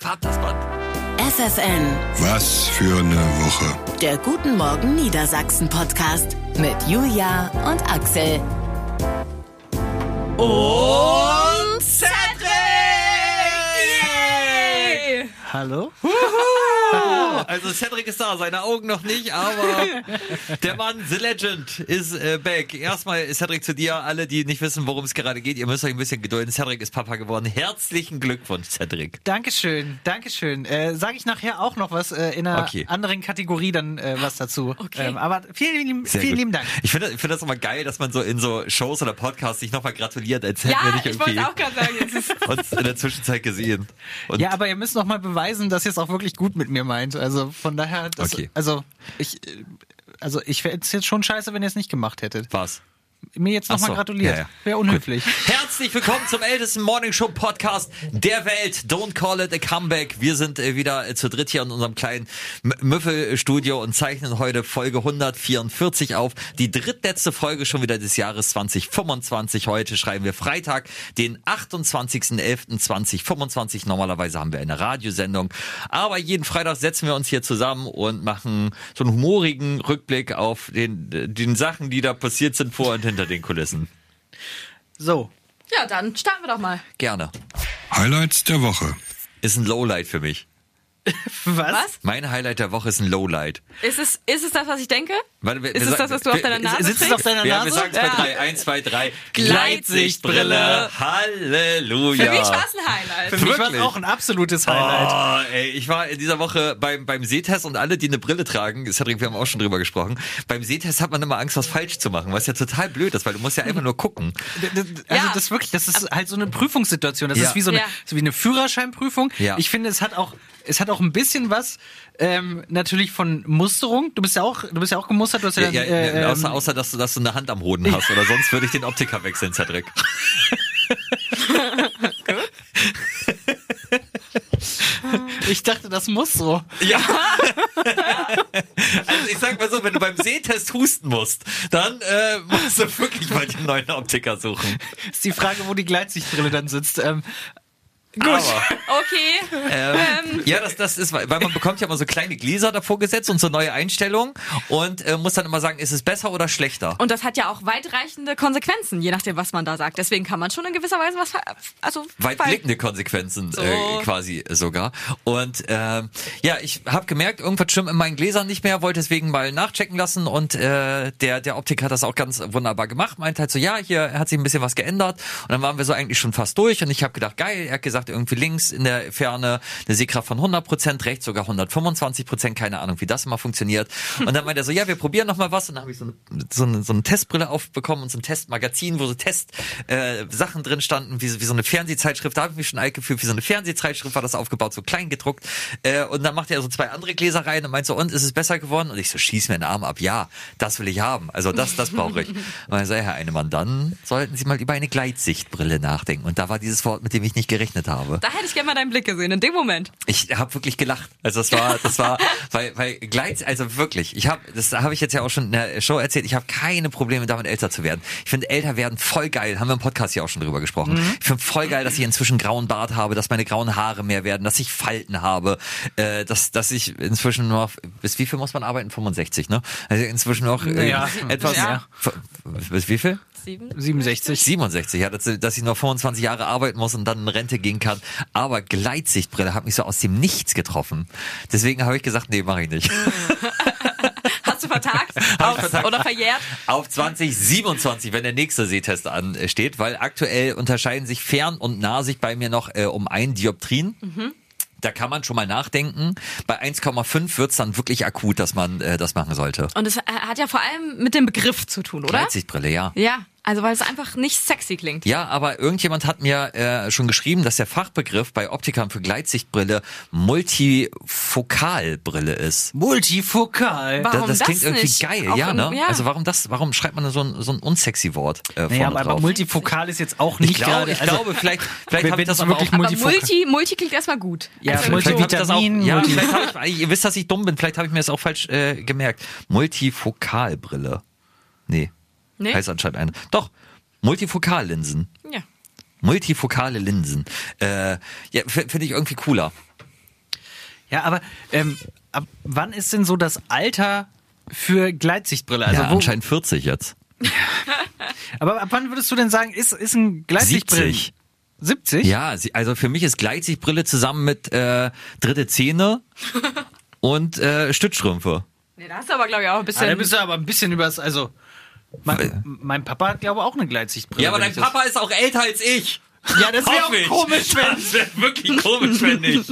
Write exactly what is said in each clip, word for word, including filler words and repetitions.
Farbtastband. F F N. Was für eine Woche. Der Guten Morgen Niedersachsen Podcast mit Julia und Axel. Und Cedric! Yay! Hallo? Also Cedric ist da, seine Augen noch nicht, aber der Mann, The Legend, ist äh, back. Erstmal Cedric zu dir, alle, die nicht wissen, worum es gerade geht, ihr müsst euch ein bisschen gedulden. Cedric ist Papa geworden. Herzlichen Glückwunsch, Cedric. Dankeschön, Dankeschön. Äh, Sage ich nachher auch noch was äh, in einer Okay. anderen Kategorie dann äh, was dazu. Okay. Ähm, aber vielen, lieben, Sehr vielen gut. lieben Dank. Ich finde ich finde das immer geil, dass man so in so Shows oder Podcasts sich nochmal gratuliert, als hätten Ja, wir nicht ich irgendwie wollte auch gerade sagen, es ist uns in der Zwischenzeit gesehen. Und Ja, aber ihr müsst noch mal beweisen, dass ihr es auch wirklich gut mit mir meint. Also von daher, das, Okay. also ich, äh, also ich wäre jetzt schon scheiße, wenn ihr es nicht gemacht hättet. was? Mir jetzt Ach noch mal so. gratuliert. Ja, ja. Wäre unhöflich. Herzlich willkommen zum ältesten Morning Show Podcast der Welt. Don't call it a comeback. Wir sind äh, wieder äh, zu dritt hier in unserem kleinen M- Müffelstudio und zeichnen heute Folge hundertvierundvierzig auf. Die drittletzte Folge schon wieder des Jahres zwanzig fünfundzwanzig. Heute schreiben wir Freitag, den achtundzwanzigsten elften zweitausendfünfundzwanzig. Normalerweise haben wir eine Radiosendung. Aber jeden Freitag setzen wir uns hier zusammen und machen so einen humorigen Rückblick auf den, den Sachen, die da passiert sind vor und hinter den Kulissen. So. ja, dann starten wir doch mal. Gerne. Highlights der Woche. Ist ein Lowlight für mich. Was? Was? Mein Highlight der Woche ist ein Lowlight. Ist es, ist es das, was ich denke? Warte, wir- ist wir es das, sagen- was du auf wir- deiner Nase Sitzt es trägst? auf deiner Ja, Nase? wir sagen es bei Ja. drei. Eins, zwei, drei. Gleitsichtbrille. Halleluja. Für mich war es ein Highlight. Für mich war es Wirklich? auch ein absolutes Highlight. Oh, ey, ich war in dieser Woche beim, beim Sehtest und alle, die eine Brille tragen, Cedric, wir haben auch schon drüber gesprochen, beim Sehtest hat man immer Angst, was falsch zu machen, was ja total blöd ist, weil du musst ja einfach nur gucken. D- d- Also Ja. das wirklich, das ist halt so eine Prüfungssituation. Das Ja. ist wie so eine, Ja. so wie eine Führerscheinprüfung. Ja. Ich finde, es hat auch, es hat auch ein bisschen was ähm, natürlich von Musterung. Du bist ja auch, du bist ja auch gemustert. Du hast ja, Ja, ja, äh, ja, außer, ähm, außer dass, du, dass du eine Hand am Hoden hast oder sonst würde ich den Optiker wechseln, Cedric. ich dachte, das muss so. Ja. Also ich sag mal so, wenn du beim Sehtest husten musst, dann äh, musst du wirklich mal den neuen Optiker suchen. Ist die Frage, wo die Gleitsichtbrille dann sitzt. Ähm, gut. Aber, Okay. ähm, ja, das, das ist, weil man bekommt ja immer so kleine Gläser davor gesetzt und so neue Einstellungen und äh, muss dann immer sagen, ist es besser oder schlechter? Und das hat ja auch weitreichende Konsequenzen, je nachdem, was man da sagt. Deswegen kann man schon in gewisser Weise was, ver- also Weitblickende Konsequenzen So. äh, quasi sogar. Und ähm, ja, ich habe gemerkt, irgendwas stimmt in meinen Gläsern nicht mehr, wollte deswegen mal nachchecken lassen und äh, der der Optiker hat das auch ganz wunderbar gemacht, meint halt so, ja, hier hat sich ein bisschen was geändert und dann waren wir so eigentlich schon fast durch und ich habe gedacht, geil, er hat gesagt, irgendwie links in der Ferne eine Sehkraft von hundert Prozent, rechts sogar hundertfünfundzwanzig Prozent, keine Ahnung, wie das immer funktioniert. Und dann meint er so, ja, wir probieren noch mal was und dann habe ich so eine, so eine, so eine Testbrille aufbekommen und so ein Testmagazin, wo so Test äh, Sachen drin standen, wie, so- wie so eine Fernsehzeitschrift, da habe ich mich schon alt gefühlt, wie so eine Fernsehzeitschrift war das aufgebaut, so klein gedruckt. Äh, und dann macht er so zwei andere Gläser rein und meint so, und ist es besser geworden? Und ich so, schieß mir den Arm ab, ja, das will ich haben. Also das, das brauche ich. Und er so, Herr Einemann, dann sollten Sie mal über eine Gleitsichtbrille nachdenken. Und da war dieses Wort, mit dem ich nicht gerechnet habe. da hätte ich gerne mal deinen Blick gesehen, in dem Moment. Ich habe wirklich gelacht. Also das war, das war, weil, weil Gleit, also wirklich, ich habe, das habe ich jetzt ja auch schon in der Show erzählt, ich habe keine Probleme damit, älter zu werden. Ich finde, älter werden voll geil, haben wir im Podcast hier auch schon drüber gesprochen. Mhm. Ich finde voll geil, dass ich inzwischen grauen Bart habe, dass meine grauen Haare mehr werden, dass ich Falten habe, äh, dass, dass ich inzwischen noch, bis wie viel muss man arbeiten? fünfundsechzig, ne? Also inzwischen noch äh, Ja. etwas, Ja. bis wie viel? Sieben? siebenundsechzig. siebenundsechzig, ja, dass, dass ich noch fünfundzwanzig Jahre arbeiten muss und dann in Rente gehen kann. Aber Gleitsichtbrille hat mich so aus dem Nichts getroffen. Deswegen habe ich gesagt, nee, mache ich nicht. Hast du vertagt? Hab Auf, ich vertagt. Oder verjährt? Auf zwanzig siebenundzwanzig, wenn der nächste Sehtest ansteht, weil aktuell unterscheiden sich Fern- und Nahsicht bei mir noch äh, um ein Dioptrien. Mhm. Da kann man schon mal nachdenken. Bei eins Komma fünf wird's dann wirklich akut, dass man äh, das machen sollte. Und es hat ja vor allem mit dem Begriff zu tun, oder? Gleitsichtbrille, ja. Ja, also weil es einfach nicht sexy klingt. Ja, aber irgendjemand hat mir äh, schon geschrieben, dass der Fachbegriff bei Optikern für Gleitsichtbrille Multifokalbrille ist. Multifokal. Warum das, das das klingt irgendwie nicht? geil, Auch ja, in- ne? ja. Also warum das? Warum schreibt man so ein so ein unsexy Wort äh, vorne Naja, aber, drauf? aber Multifokal ist jetzt auch ich nicht glaube, gerade. ich also, glaube, vielleicht, vielleicht wenn- habe ich wenn das es aber auch. wirklich Aber Multifokal- Multi, Multi klingt erstmal gut. Ja, Also vielleicht so- hab ich das auch, Multivitamin, ja, Multi- vielleicht hab ich, ihr wisst, dass ich dumm bin, vielleicht habe ich mir das auch falsch äh, gemerkt. Multifokalbrille. Nee, Nee? heißt anscheinend eine. Doch, Multifokallinsen. Ja. Multifokale Linsen. Äh, ja, f- finde ich irgendwie cooler. Ja, aber ähm, ab wann ist denn so das Alter für Gleitsichtbrille? Also ja, wo, anscheinend vierzig jetzt. aber ab wann würdest du denn sagen, ist, ist ein Gleitsichtbrille... siebzig. siebzig? Ja, sie- also für mich ist Gleitsichtbrille zusammen mit äh, dritte Zähne und äh, Stützstrümpfe. Nee, da hast du aber, glaube ich, auch ein Ah, bisschen... da bist du aber ein bisschen übers... Also, mein, mein Papa hat, glaube ich, auch eine Gleitsichtbrille. Ja, aber wenn dein ich das- Papa ist auch älter als ich. Ja, das wäre auch Hoffe ich. komisch, wenn... Das wäre wirklich komisch, wenn nicht.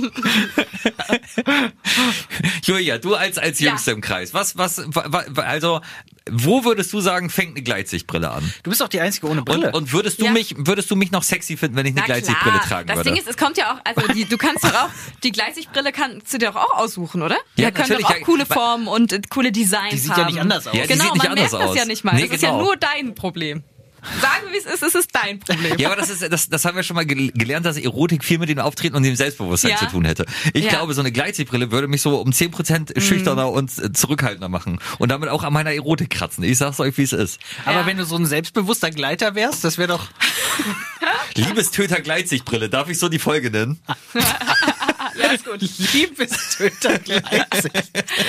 Julia, du als als Ja. Jüngste im Kreis, was was wa- wa- also wo würdest du sagen, fängt eine Gleitsichtbrille an? Du bist doch die Einzige ohne Brille. Und, und würdest du Ja. mich würdest du mich noch sexy finden, wenn ich eine Na Gleitsichtbrille klar. tragen das würde? Ding ist, es kommt ja auch, also die, du kannst doch auch, die Gleitsichtbrille kannst du dir doch auch aussuchen, oder? Ja, Ja, können natürlich, doch auch ja, coole weil- Formen und äh, coole Designs Die sieht haben. ja nicht anders aus. Ja, die Genau, sieht nicht man anders merkt das aus. ja nicht mal. Nee, das ist genau. ja nur dein Problem. Sagen wir, wie es ist, es ist dein Problem. Ja, aber das ist das, das haben wir schon mal gel- gelernt, dass Erotik viel mit dem Auftreten und dem Selbstbewusstsein Ja. zu tun hätte. Ich Ja. glaube, so eine Gleitsichtbrille würde mich so um zehn Prozent schüchterner und äh, zurückhaltender machen und damit auch an meiner Erotik kratzen. Ich sag's euch, wie es ist. Aber Ja. wenn du so ein selbstbewusster Gleiter wärst, das wäre doch... Liebestöter Gleitsichtbrille, darf ich so die Folge nennen? Ja, ist gut. Liebestöter Gleitsicht.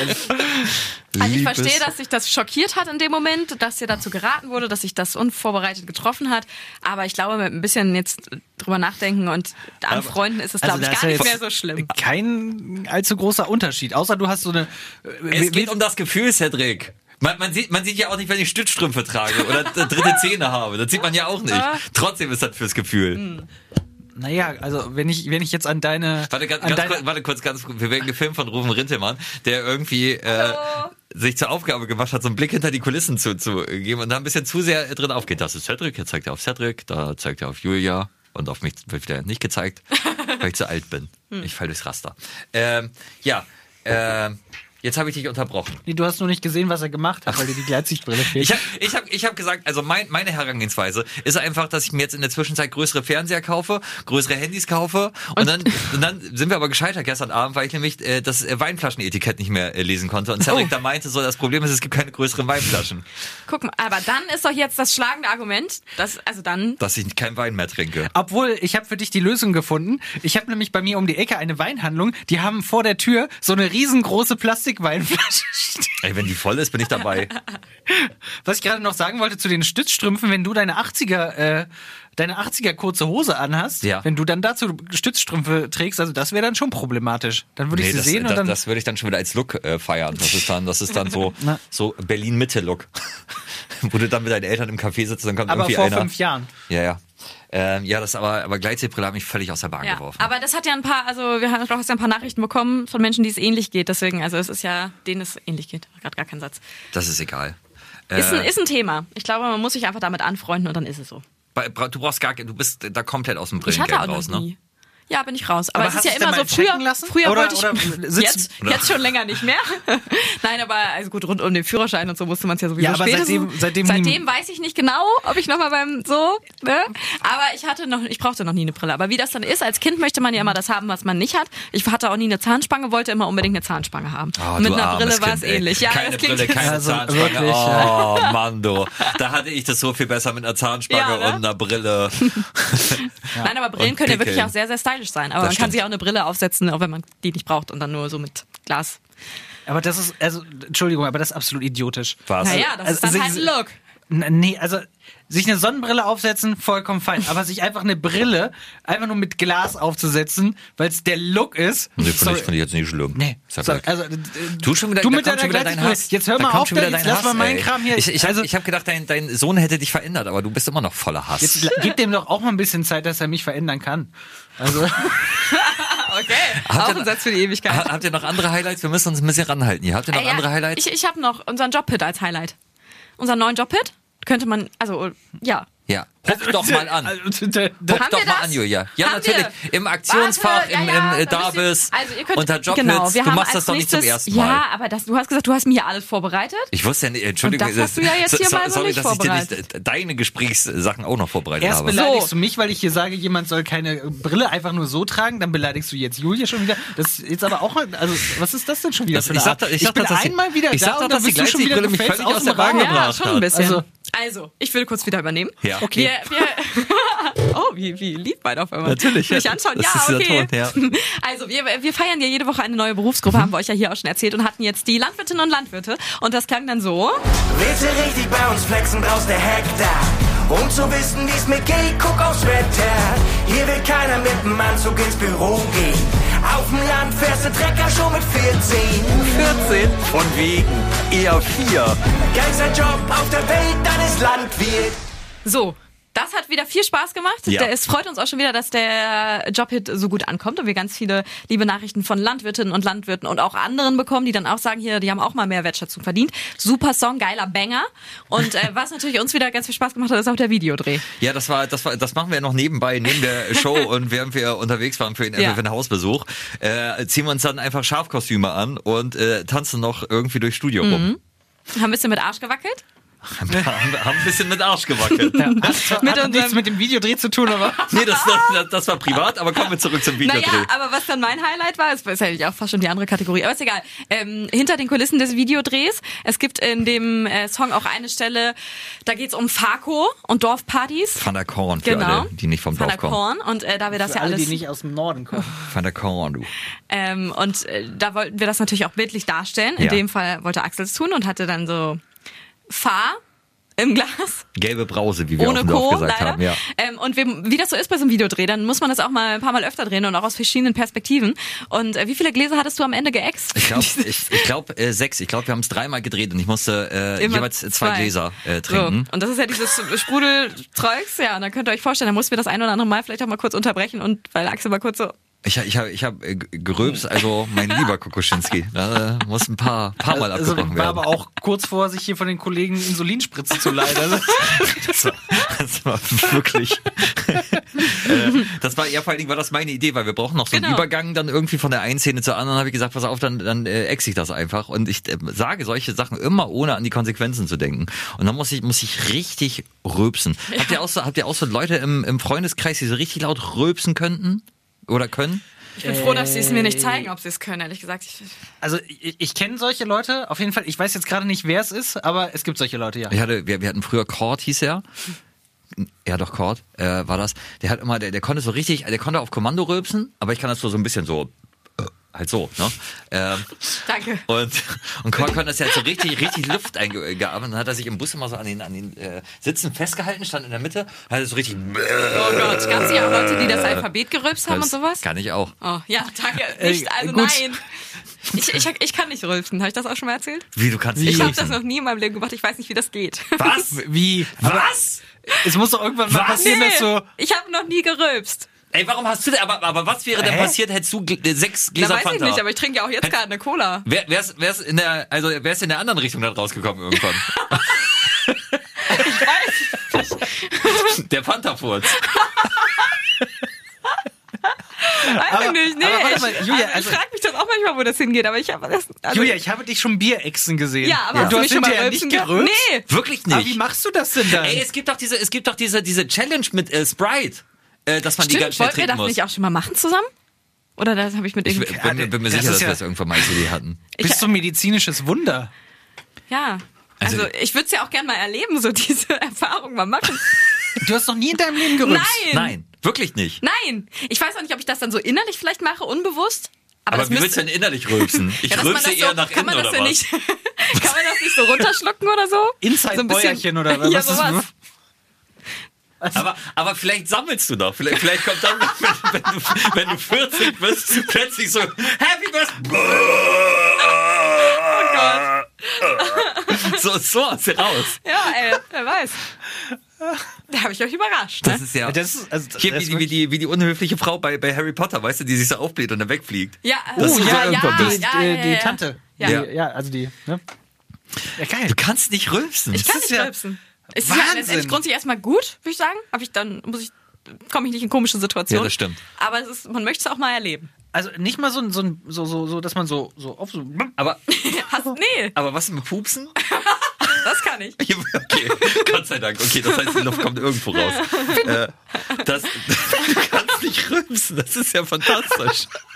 Also ich Liebes- verstehe, dass sich das schockiert hat in dem Moment, dass dir dazu geraten wurde, dass sich das unvorbereitet getroffen hat. Aber ich glaube, mit ein bisschen jetzt drüber nachdenken und an Aber- Freunden ist es, Also glaube da ich, ist gar ja nicht jetzt mehr so schlimm. Kein allzu großer Unterschied, außer du hast so eine... Es geht um das Gefühl, Cedric. Man, man, sieht, man sieht ja auch nicht, wenn ich Stützstrümpfe trage oder d- dritte Zähne habe. Das sieht man ja auch nicht. Trotzdem ist das fürs Gefühl. Naja, also wenn ich wenn ich jetzt an deine... Warte, ganz, an ganz deine kurz, warte kurz, ganz kurz. Wir werden gefilmt von Rufen Rintelmann, der irgendwie äh, sich zur Aufgabe gemacht hat, so einen Blick hinter die Kulissen zu, zu geben und da ein bisschen zu sehr drin aufgeht. Das ist Cedric, jetzt zeigt er auf Cedric, da zeigt er auf Julia und auf mich wird wieder nicht gezeigt, weil ich zu alt bin. Ich fall durchs Raster. Ähm, ja, ähm, jetzt habe ich dich unterbrochen. Nee, du hast nur nicht gesehen, was er gemacht hat, weil dir die Gleitsichtbrille fehlt. Ich habe ich hab, ich hab gesagt, also mein, meine Herangehensweise ist einfach, dass ich mir jetzt in der Zwischenzeit größere Fernseher kaufe, größere Handys kaufe und dann, und dann sind wir aber gescheitert gestern Abend, weil ich nämlich äh, das äh, Weinflaschenetikett nicht mehr äh, lesen konnte und Cedric Oh. da meinte so, das Problem ist, es gibt keine größeren Weinflaschen, Guck mal, aber dann ist doch jetzt das schlagende Argument, dass, also dann, dass ich keinen Wein mehr trinke. Obwohl, ich habe für dich die Lösung gefunden. Ich habe nämlich bei mir um die Ecke eine Weinhandlung, die haben vor der Tür so eine riesengroße Plastikweinflasche stehen. Ey, wenn die voll ist, bin ich dabei. Was ich gerade noch sagen wollte zu den Stützstrümpfen, wenn du deine achtziger, äh, deine achtziger kurze Hose anhast, Ja. wenn du dann dazu Stützstrümpfe trägst, also das wäre dann schon problematisch. Dann würde ich Nee, sie das, sehen und das, dann... das würde ich dann schon wieder als Look äh, feiern. Das ist dann, das ist dann so, Na. so Berlin-Mitte-Look. Wo du dann mit deinen Eltern im Café sitzt, dann kommt aber irgendwie vor einer. fünf Jahren. Ja, ja. Ähm, ja, das aber, aber Gleitsichtbrille hat mich völlig aus der Bahn ja. geworfen. Aber das hat ja ein paar, also wir haben doch jetzt ein paar Nachrichten bekommen von Menschen, die es ähnlich geht. Deswegen, also es ist ja, denen es ähnlich geht. Gerade gar kein Satz. Das ist egal. Ist, Äh, ein, ist ein Thema. Ich glaube, man muss sich einfach damit anfreunden und dann ist es so. Bei- bra- Du brauchst gar, du bist da komplett aus dem Ich hatte Brillengame auch raus, noch ne? nie. Ja, bin ich raus. Aber, Aber es hast ist ja du's immer denn so, mal checken früher, lassen? früher Oder- wollte ich, oder sitzen- jetzt, jetzt schon länger nicht mehr. Nein, aber also gut, rund um den Führerschein und so musste man es ja sowieso Ja, aber spätestens. seitdem- seitdem- seitdem weiß ich nicht genau, ob ich nochmal beim so, ne? Aber ich hatte noch, ich brauchte noch nie eine Brille. Aber wie das dann ist, als Kind möchte man ja immer das haben, was man nicht hat. Ich hatte auch nie eine Zahnspange, wollte immer unbedingt eine Zahnspange haben. Oh, Und mit du einer armes Brille war es Kind, ey. ähnlich. Ja, keine das klingt Brille, keine Also, Zahnspange. wirklich, Oh, Mann, du. Da hatte ich das so viel besser mit einer Zahnspange Ja, ne? und einer Brille. Nein, aber Brillen Und können ja wirklich Pickeln. auch sehr, sehr stylisch sein. Aber Das man kann stimmt. sich auch eine Brille aufsetzen, auch wenn man die nicht braucht und dann nur so mit Glas. Aber das ist, also, Entschuldigung, aber das ist absolut idiotisch. Was? Naja, das Also, ist dann sie- halt ein Look. N- Nee, also sich eine Sonnenbrille aufsetzen, vollkommen fein. Aber sich einfach eine Brille einfach nur mit Glas aufzusetzen, weil es der Look ist. Nee, finde sorry. ich, find ich jetzt nicht schlimm. Nee, Sag sorry, mal. also, äh, Du schon wieder, du da mit kommt deiner schon wieder dein Gleitsichtbrille. Hass. Jetzt hör Da mal kommt auf, schon wieder da, dein jetzt lass mal Hass, meinen ey. Kram hier. Ich, ich, also, hab, ich hab gedacht, dein, dein Sohn hätte dich verändert, aber du bist immer noch voller Hass. jetzt gib dem doch auch mal ein bisschen Zeit, dass er mich verändern kann. Also, Okay, Habt auch ihr- ein Satz für die Ewigkeit. Ha- Habt ihr noch andere Highlights? Wir müssen uns ein bisschen ranhalten hier. Habt ihr noch Äh, ja, andere Highlights? Ich, ich habe noch unseren Jobhit als Highlight. Unseren neuen Jobhit könnte man, also ja. ja. Hock doch mal an. Also, Hock Haben doch wir mal das? an, Julia. Ja, Haben natürlich. wir? Im Aktionsfach, Warte, ja, im, ja, im äh, da müsst ihr- Davis, also ihr könnt- unter Jobhits. genau, wir du haben machst das als doch nicht zum nächstes- ersten Mal. Ja, aber das, du hast gesagt, du hast mir hier alles vorbereitet. Ich wusste ja nicht, Entschuldigung. Und das hast du ja jetzt so- hier so- mal so sorry, nicht dass ich dir vorbereitet. nicht deine Gesprächssachen auch noch vorbereitet erst habe. beleidigst So. du mich, weil ich hier sage, jemand soll keine Brille einfach nur so tragen, dann beleidigst du jetzt Julia schon wieder. Das ist jetzt aber auch, also was ist das denn schon wieder Das- für eine ich sag Art? doch- ich sag bin doch, dass die- einmal wieder ich da sag doch, und dann dass die bist du schon wieder Gleitsichtbrille mich gefällt völlig aus aus der dem Bahn Rahmen. gebracht Ja, schon ein hat. bisschen. Also, Also, ich will kurz wieder übernehmen. Ja. Okay. Wir, wir oh, wie, wie lieb beide auf einmal. Natürlich, Mich ja. anschauen. Das Ja, ist dieser okay. Ton, ja. Also, wir, wir feiern ja jede Woche eine neue Berufsgruppe, haben wir euch ja hier auch schon erzählt und hatten jetzt die Landwirtinnen und Landwirte. Und das klang dann so. Willst du richtig bei uns flexen, brauchst der Hektar. Um zu wissen, wie's mir geht, guck aufs Wetter. Hier will keiner mit dem Anzug ins Büro gehen. Auf dem Land fährst du Trecker schon mit vierzehn. vierzehn? Von wegen. Eher vier. Geilster Job auf der Welt, dann ist Landwirt. So. Das hat wieder viel Spaß gemacht. Ja. Der- Es freut uns auch schon wieder, dass der Jobhit so gut ankommt und wir ganz viele liebe Nachrichten von Landwirtinnen und Landwirten und auch anderen bekommen, die dann auch sagen, hier, die haben auch mal mehr Wertschätzung verdient. Super Song, geiler Banger. Und äh, was natürlich uns wieder ganz viel Spaß gemacht hat, ist auch der Videodreh. Ja, das war, das war, das machen wir noch nebenbei, neben der Show und während wir unterwegs waren für den, Ja. für den Hausbesuch, äh, ziehen wir uns dann einfach Schafkostüme an und äh, tanzen noch irgendwie durchs Studio rum. Haben ein bisschen mit Arsch gewackelt. haben, haben ein bisschen mit Arsch gewackelt. Ja, hat Mit hat unserem- nichts mit dem Videodreh zu tun, aber Nee, das, das, das war privat, aber kommen wir zurück zum Videodreh. Naja, aber was dann mein Highlight war, ist, ist eigentlich auch fast schon die andere Kategorie, aber ist egal. Ähm, hinter den Kulissen des Videodrehs, es gibt in dem äh, Song auch eine Stelle, da geht's um Fako und Dorfpartys. Van der Korn, für Genau. alle, die nicht vom Van Dorf der kommen. Korn. Und äh, da wir das für ja alle, alles... die nicht aus dem Norden kommen. Van der Korn, du. Ähm, und äh, da wollten wir das natürlich auch bildlich darstellen. In Ja. dem Fall wollte Axel es tun und hatte dann so Fahr im Glas. Gelbe Brause, wie wir Ohne auf dem Dorf Co, gesagt leider. haben. Ja. Ähm, und wie, wie das so ist bei so einem Videodreh, dann muss man das auch mal ein paar Mal öfter drehen und auch aus verschiedenen Perspektiven. Und äh, wie viele Gläser hattest du am Ende geäxt? Ich glaube, ich, ich glaub, äh, sechs. Ich glaube, wir haben es dreimal gedreht und ich musste äh, Immer jeweils zwei, Gläser äh, trinken. So. Und das ist ja dieses Sprudelzeugs, ja, und dann könnt ihr euch vorstellen, da mussten wir das ein oder andere Mal vielleicht auch mal kurz unterbrechen und weil Axel mal kurz so, Ich, ich habe ich hab, äh, gerülpst, also mein lieber Kokoschinski. Da äh, muss ein paar, paar Mal Also abgebrochen war werden. aber auch kurz vor, sich hier von den Kollegen Insulinspritzen zu leihen. Also, Das war, das war wirklich. äh, das war ja vor allen Dingen war das meine Idee, weil wir brauchen noch so einen Genau. Übergang dann irgendwie von der einen Szene zur anderen. Habe ich gesagt, pass auf, dann dann äh, ex ich das einfach und ich äh, sage solche Sachen immer ohne an die Konsequenzen zu denken. Und dann muss ich muss ich richtig rülpsen. Habt ihr auch so habt ihr auch so Leute im im Freundeskreis, die so richtig laut rülpsen könnten oder können? ich bin froh, dass sie es mir nicht zeigen, ob sie es können, ehrlich gesagt. Ich, also ich, ich kenne solche Leute, auf jeden Fall. Ich weiß jetzt gerade nicht, wer es ist, aber es gibt solche Leute, ja. Ich hatte, wir, wir hatten früher Cord, hieß er. Ja, doch, Cord, äh, war das. Der hat immer, der, der konnte so richtig, der konnte auf Kommando rülpsen, aber ich kann das so, so ein bisschen so, äh, halt so, ne? Ähm, danke. und, und Cord konnte das ja so richtig, richtig Luft eingeatmet. Dann hat er sich im Bus immer so an den, an den äh, Sitzen festgehalten, stand in der Mitte, hat er so richtig. Oh Gott, gab es ja auch Leute, die das Alphabet gerülpst haben und sowas? Kann ich auch. Oh, ja, danke. Nicht, also gut. nein. Ich, ich, ich kann nicht rülpsen. Habe ich das auch schon mal erzählt? Wie, du kannst Ich nicht habe das rülpsen. noch nie in meinem Leben gemacht. Ich weiß nicht, wie das geht. Was? Wie? Was? Es muss doch irgendwann mal passieren, dass so... ich habe noch nie gerülpst. Ey, warum hast du denn, aber, aber was wäre denn Hä? passiert, hättest du gl- äh, sechs Da Gläser weiß ich Fanta? nicht, aber ich trinke ja auch jetzt gerade eine Cola. Wer, wär's, wär's in der, also wär's in der anderen Richtung dann rausgekommen irgendwann? Ich weiß nicht. Der Fanta-Furz. Weiß ich nicht. Nee, aber warte ich, mal, Julia, also also- ich frage mich dann auch manchmal, wo das hingeht, aber ich habe das. Also, Julia, ich habe dich schon Bierechsen gesehen. ja, aber Und hast du du hast mich schon mal hinterher rülpsen nicht gehört? gerülpst? Nee. Wirklich nicht. Aber wie machst du das denn dann? Ey, es gibt doch diese, es gibt doch diese, diese Challenge mit äh, Sprite, äh, dass man die ganz Stimmt, schnell wollten wir trinken das muss. nicht auch schon mal machen zusammen? Oder das habe ich mit Ich irgendwie... bin, bin, bin mir Das sicher, ist dass wir ja- das irgendwann mal als Idee hatten. Ich- Bist du ein medizinisches Wunder? Ja. Also- Also, ich würde es ja auch gerne mal erleben, so diese Erfahrung mal machen. Du hast noch nie in deinem Leben gerülpst. Nein! Nein, wirklich nicht. Nein! Ich weiß auch nicht, ob ich das dann so innerlich vielleicht mache, unbewusst. Aber, Aber das wie müsste- willst du denn innerlich rülpsen? Ich Ja, dass man rülpse das eher so, nach kann innen man das oder ja was? nicht, kann man das nicht so runterschlucken oder so? Inside so ein bisschen- Bäuerchen oder was? Ja, Was ist sowas. Aber, aber vielleicht sammelst du noch. Vielleicht, vielleicht kommt dann, wenn, wenn, du, wenn du vierzig bist, plötzlich so Happy Birthday. Oh Gott. So, so aus dir raus. Ja, ey, wer weiß. Da habe ich euch überrascht. Ne? Das ist ja. Das ist, also, Hier, das wie, ist die, wie, die, wie die unhöfliche Frau bei, bei Harry Potter, weißt du, die sich so aufbläht und dann wegfliegt. Ja, Das oh, ist so ja, irgendwann ja, bist. ja, die, ja, ja, die ja. Tante. Ja. Die, ja, also die. Ne? Ja, geil. Du kannst nicht rülpsen. Ich kann ist nicht ja rülpsen. Es ist ja Wahnsinn. letztendlich grundsätzlich erstmal gut, würde ich sagen. Aber ich dann muss ich komme ich nicht in komische Situationen. Ja, das stimmt. Aber es ist, man möchte es auch mal erleben. Also nicht mal so, ein- so, ein- so, so, so dass man so, so auf so. Aber, Hast, nee, aber was mit Pupsen? das kann ich. Okay, Gott sei Dank. Okay, das heißt, die Luft kommt irgendwo raus. Äh, das, du kannst nicht rülpsen, das ist ja fantastisch.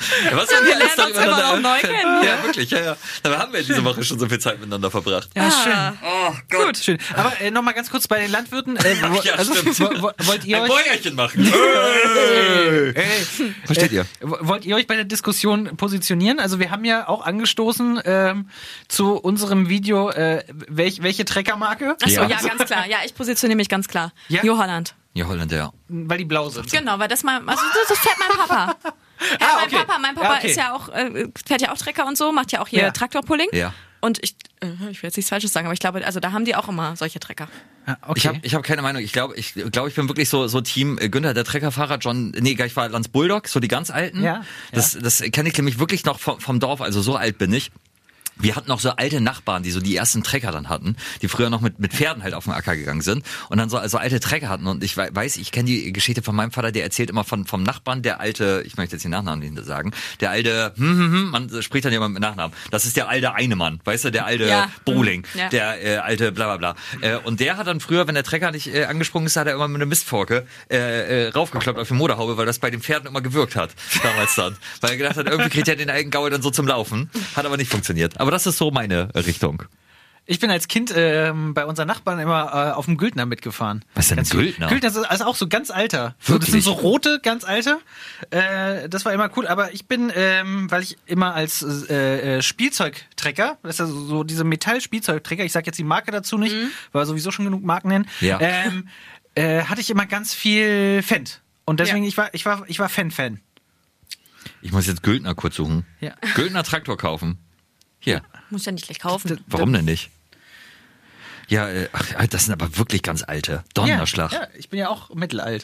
Was Ja, haben wir wir alles lernen uns immer noch neu kennen. Ja, wirklich, ja, ja. Dabei haben wir diese Woche schon so viel Zeit miteinander verbracht. Ja, schön. Oh Gott. Gut, schön. Aber äh, nochmal ganz kurz bei den Landwirten. Äh, wo, Ja, also, stimmt. wo, wo, wollt ihr Ein euch, Bäuerchen machen. Hey. Hey. Versteht ihr? w- wollt ihr euch bei der Diskussion positionieren? Also wir haben ja auch angestoßen ähm, zu unserem Video, äh, welch, welche Treckermarke? Achso, Ja. ja. ganz klar. Ja, ich positioniere mich ganz klar. Ja? New Holland. Ja, Holländer, ja. Weil die blau sind. Genau, weil das mal, also das, das fährt mein Papa. Ja, Ah, mein okay. Papa, mein Papa Ja, okay. ist ja auch, äh, fährt ja auch Trecker und so, macht ja auch hier Ja. Traktorpulling. Ja. Und ich, äh, ich will jetzt nichts Falsches sagen, aber ich glaube, also da haben die auch immer solche Trecker. Ah, okay. Ich habe ich hab keine Meinung. Ich glaube, ich, glaube, ich bin wirklich so, so Team äh, Günther, der Treckerfahrer, John, nee, ich war Lance Bulldog, so die ganz alten. Ja, Das, das kenne ich nämlich wirklich noch vom, vom Dorf, also so alt bin ich. Wir hatten noch so alte Nachbarn, die so die ersten Trecker dann hatten, die früher noch mit, mit Pferden halt auf den Acker gegangen sind und dann so also alte Trecker hatten. Und ich weiß, ich kenne die Geschichte von meinem Vater, der erzählt immer von vom Nachbarn, der alte, ich möchte jetzt den Nachnamen nicht sagen, der alte, hm, hm, hm, man spricht dann ja immer mit Nachnamen. Das ist der alte Einemann, weißt du, der alte Ja. Bowling, Ja. der äh, alte bla bla bla. Äh, und der hat dann früher, wenn der Trecker nicht äh, angesprungen ist, hat er immer mit einer Mistforke äh, äh, raufgekloppt auf die Motorhaube, weil das bei den Pferden immer gewirkt hat, damals dann. Weil er gedacht hat, irgendwie kriegt er den alten Gaul dann so zum Laufen. Hat aber nicht funktioniert. Aber das ist so meine Richtung. Ich bin als Kind ähm, bei unseren Nachbarn immer äh, auf dem Güldner mitgefahren. Was ist denn ein Ganz- Güldner? Güldner ist also auch so ganz alter. So, das sind Wirklich? so rote, ganz alte. Äh, das war immer cool. Aber ich bin, ähm, weil ich immer als äh, äh, Spielzeugtrecker, das ist ja so, so diese Metall-Spielzeugtrecker, ich sag jetzt die Marke dazu nicht, weil wir sowieso schon genug Marken nennen, Ja. ähm, äh, hatte ich immer ganz viel Fendt. Und deswegen, Ja. ich war, ich war, ich war Fan-Fan. Ich muss jetzt Güldner kurz suchen. Ja. Güldner Traktor kaufen. Hier. Muss ja nicht gleich kaufen. Warum denn nicht? Ja, äh, ach, das sind aber wirklich ganz alte. Donnerschlag. Ja, ja, ich bin ja auch mittelalt.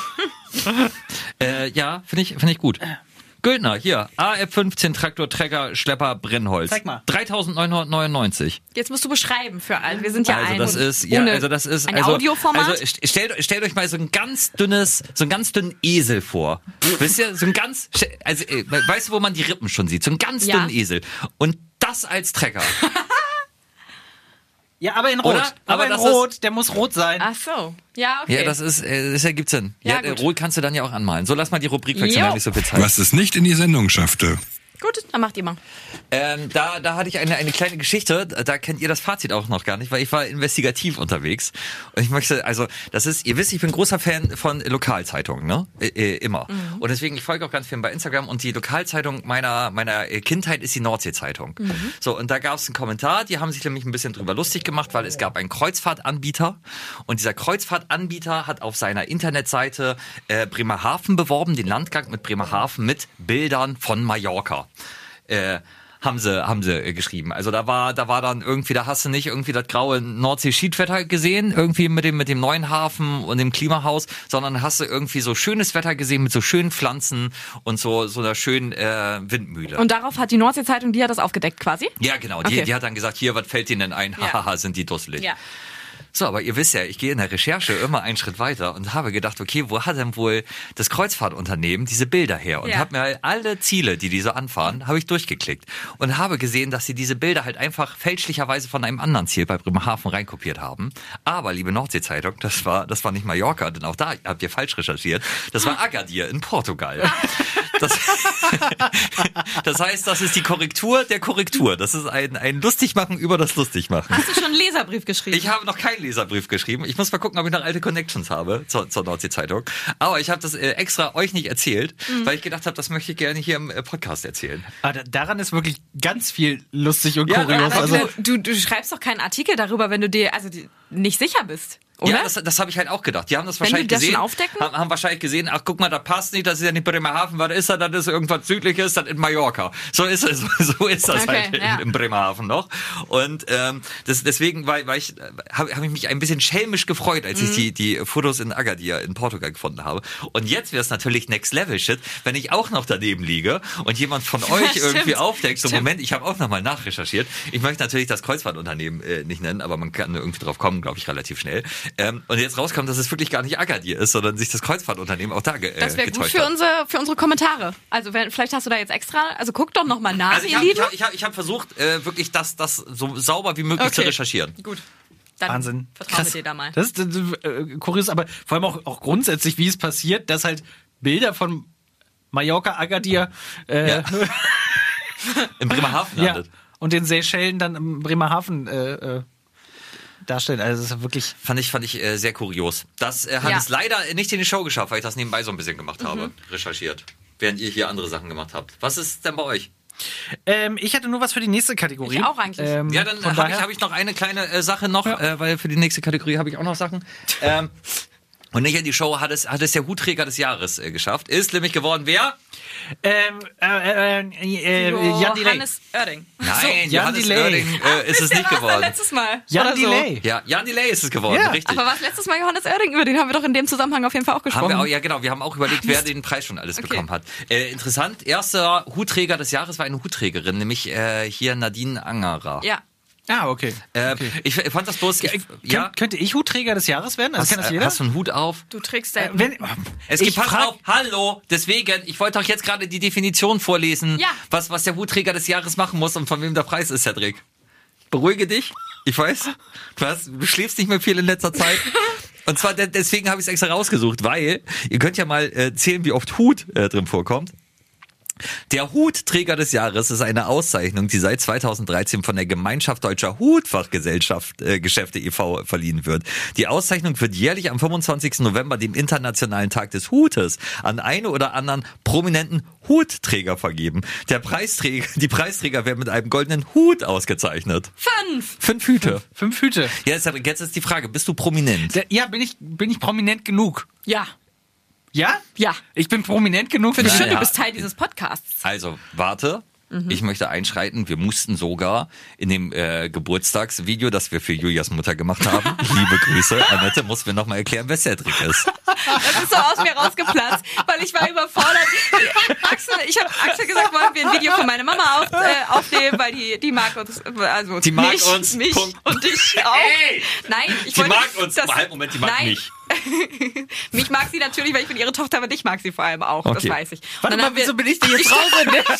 Äh, ja, finde ich, finde ich gut. Güldner, hier, A F fünfzehn Traktor, Trecker, Schlepper, Brennholz. Zeig mal. dreitausendneunhundertneunundneunzig. Jetzt musst du beschreiben für alle. Wir sind ja Also ein, das ist, ja, ohne also das ist, ein also, Audioformat. also st- stellt, stellt euch mal so ein ganz dünnes, so einen ganz dünnen Esel vor. Wisst ihr, so ein ganz, also, äh, weißt du, wo man die Rippen schon sieht? So einen ganz Ja. dünnen Esel. Und das als Trecker. Ja, aber in Rot. Oder? Aber, Aber in das Rot, der muss rot sein. Ach so. Ja, okay. Ja, das ist, äh, das ergibt Sinn. Ja, Ja, äh, gut. Rot kannst du dann ja auch anmalen. So, lass mal die Rubrik wechseln, Jo. wir haben nicht so viel Zeit. Was es nicht in die Sendung schaffte. Gut, dann macht ihr mal. Ähm, da, da hatte ich eine, eine kleine Geschichte, da kennt ihr das Fazit auch noch gar nicht, weil ich war investigativ unterwegs. Und ich möchte, also, das ist, ihr wisst, ich bin großer Fan von Lokalzeitungen, ne? Äh, äh, immer. Mhm. Und deswegen, ich folge auch ganz vielen bei Instagram und die Lokalzeitung meiner, meiner Kindheit ist die Nordsee-Zeitung. Mhm. So, und da gab es einen Kommentar, die haben sich nämlich ein bisschen drüber lustig gemacht, weil es gab einen Kreuzfahrtanbieter und dieser Kreuzfahrtanbieter hat auf seiner Internetseite äh, Bremerhaven beworben, den Landgang mit Bremerhaven mit Bildern von Mallorca. Äh, haben sie, haben sie äh, geschrieben. Also da war, da war dann irgendwie, da hast du nicht irgendwie das graue Nordsee-Schiedwetter gesehen, irgendwie mit dem, mit dem neuen Hafen und dem Klimahaus, sondern hast du irgendwie so schönes Wetter gesehen mit so schönen Pflanzen und so, so einer schönen äh, Windmühle. Und darauf hat die Nordsee-Zeitung, die hat das aufgedeckt quasi? ja, genau. Die, Okay. die hat dann gesagt, hier, was fällt Ihnen denn ein? Ja. Hahaha, sind die dusselig. Ja. So, aber ihr wisst ja, ich gehe in der Recherche immer einen Schritt weiter und habe gedacht, okay, wo hat denn wohl das Kreuzfahrtunternehmen diese Bilder her? Und Ja. habe mir alle Ziele, die die so anfahren, habe ich durchgeklickt und habe gesehen, dass sie diese Bilder halt einfach fälschlicherweise von einem anderen Ziel bei Bremerhaven reinkopiert haben. Aber, liebe Nordsee-Zeitung, das war, das war nicht Mallorca, denn auch da habt ihr falsch recherchiert. Das war Agadir in Portugal. Das, das heißt, das ist die Korrektur der Korrektur. Das ist ein, ein Lustigmachen über das Lustigmachen. Hast du schon einen Leserbrief geschrieben? Ich habe noch keinen Leserbrief geschrieben. Ich muss mal gucken, ob ich noch alte Connections habe zur, zur Nordsee-Zeitung. Aber ich habe das äh, extra euch nicht erzählt, Mhm. weil ich gedacht habe, das möchte ich gerne hier im äh, Podcast erzählen. Aber da, daran ist wirklich ganz viel lustig und Ja, kurios. Aber Also, du, du, du schreibst doch keinen Artikel darüber, wenn du dir also die, nicht sicher bist, oder? Ja, das, das habe ich halt auch gedacht. Die haben das Wenn wahrscheinlich die das gesehen. schon aufdecken? Haben, haben wahrscheinlich gesehen, ach guck mal, da passt nicht, das ist ja nicht Bremerhaven, was ist das? Das ist irgendwas Südliches, das in Mallorca. So ist es, so ist das Okay, halt ja. in, in Bremerhaven noch. Und ähm, das, deswegen war, war ich, habe hab ich mich ein bisschen schelmisch gefreut, als Mhm. ich die, die Fotos in Agadir in Portugal gefunden habe. Und jetzt wäre es natürlich Next Level Shit, wenn ich auch noch daneben liege und jemand von euch Stimmt. irgendwie aufdeckt. So, Stimmt. Moment, ich habe auch nochmal nachrecherchiert. Ich möchte natürlich das Kreuzfahrtunternehmen äh, nicht nennen, aber man kann irgendwie drauf kommen, glaube ich, relativ schnell. Ähm, und jetzt rauskommt, dass es wirklich gar nicht Agadir ist, sondern sich das Kreuzfahrtunternehmen auch da ge äh, Das wäre gut getäuscht für hat. unsere, für unsere Kommentare. Also wenn, vielleicht hast du da jetzt extra, also guck doch nochmal nach, Also ich ihr habe ich Lieben. hab, ich hab, ich hab versucht, äh, wirklich das, das so sauber wie möglich zu Okay. recherchieren. Gut. Dann Wahnsinn. vertrauen wir dir da mal. Das ist, das ist äh, kurios, aber vor allem auch, auch grundsätzlich, wie es passiert, dass halt Bilder von Mallorca, Agadir äh, Ja. In Bremerhaven ja, landet. und den Seychellen dann im Bremerhaven äh, äh, darstellen. Also das ist wirklich... Fand ich, fand ich äh, sehr kurios. Das äh, hat Ja. es leider nicht in die Show geschafft, weil ich das nebenbei so ein bisschen gemacht habe, Mhm. recherchiert. Während ihr hier andere Sachen gemacht habt. Was ist denn bei euch? Ähm, ich hätte nur was für die nächste Kategorie. Ich auch eigentlich. Ähm, Ja, dann von habe ich, daher- hab ich noch eine kleine äh, Sache noch, äh, weil für die nächste Kategorie habe ich auch noch Sachen. Ähm, und nicht in die Show hat es, hat es der Hutträger des Jahres äh, geschafft. Ist nämlich geworden wer? Ähm, äh, äh, äh, äh, Jan Delay. Johannes Oerding. Nein, Jan Johannes Delay. Oerding äh, ist es Der nicht war geworden. letztes Mal. Jan oder so. Delay. Ja, Jan Delay ist es geworden, Ja. richtig. Aber was letztes Mal Johannes Oerding? Über den haben wir doch in dem Zusammenhang auf jeden Fall auch gesprochen. Haben wir auch, ja genau, wir haben auch überlegt, wer den Preis schon alles Okay. bekommen hat. Äh, interessant, erster Hutträger des Jahres war eine Hutträgerin, nämlich äh, hier Nadine Angerer. Ja. Ah, okay. Äh, Ich fand das bloß... Ich, ja. Könnt, könnte ich Hutträger des Jahres werden? Also hast, kann das äh, jeder? hast du einen Hut auf? Du trägst Äh, selten. wenn, Es gibt, ich pass frag- auf, hallo, deswegen, ich wollte doch jetzt gerade die Definition vorlesen, Ja. was, was der Hutträger des Jahres machen muss und von wem der Preis ist, Cedric. Beruhige dich, ich weiß, du, hast, du schläfst nicht mehr viel in letzter Zeit. Und zwar, de- deswegen habe ich es extra rausgesucht, weil, ihr könnt ja mal äh, zählen, wie oft Hut äh, drin vorkommt. Der Hutträger des Jahres ist eine Auszeichnung, die seit zweitausenddreizehn von der Gemeinschaft Deutscher Hutfachgesellschaft äh, Geschäfte e V verliehen wird. Die Auszeichnung wird jährlich am fünfundzwanzigsten November, dem Internationalen Tag des Hutes, an eine oder anderen prominenten Hutträger vergeben. Der Preisträger, die Preisträger werden mit einem goldenen Hut ausgezeichnet. Fünf. Fünf Hüte. Fünf Hüte. Ja, jetzt, jetzt ist die Frage, bist du prominent? Der- Ja, bin ich, bin ich prominent genug? Ja. Ja? Ja. Ich bin prominent genug für Finde die ich schön, Ja. du bist Teil dieses Podcasts. Also, warte. Ich möchte einschreiten. Wir mussten sogar in dem äh, Geburtstagsvideo, das wir für Julias Mutter gemacht haben, liebe Grüße, Annette, mussten wir nochmal erklären, wer Cedric ist. Das ist so aus mir rausgeplatzt, weil ich war überfordert. Axel, ich habe Axel gesagt, wollen wir ein Video für meine Mama auf, äh, aufnehmen, weil die, die mag uns, also Die mag mich, uns, mich Punkt. und dich auch. Ey! Nein, ich Die wollte, mag uns. das- Halt, Moment, die mag Nein. mich. Mich mag sie natürlich, weil ich bin ihre Tochter, aber dich mag sie vor allem auch, das Okay. weiß ich. Und Warte dann mal, haben wir- wieso bin ich denn jetzt raus? in der-